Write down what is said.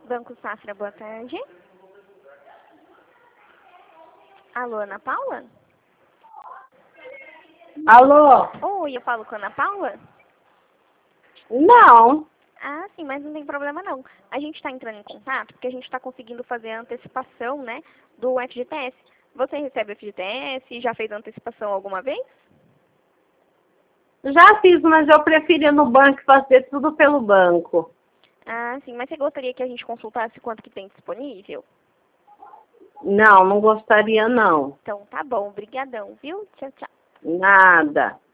Banco Safra, boa tarde. Alô, Ana Paula? Alô? Oi, eu falo com a Ana Paula? Não. Ah, sim, mas não tem problema não. A gente está entrando em contato porque a gente está conseguindo fazer a antecipação, né, do FGTS. Você recebe o FGTS? Já fez a antecipação alguma vez? Já fiz, mas eu prefiro ir no banco e fazer tudo pelo banco. Ah, sim, mas você gostaria que a gente consultasse quanto que tem disponível? Não, não gostaria não. Então tá bom, brigadão, viu? Tchau, tchau. Nada.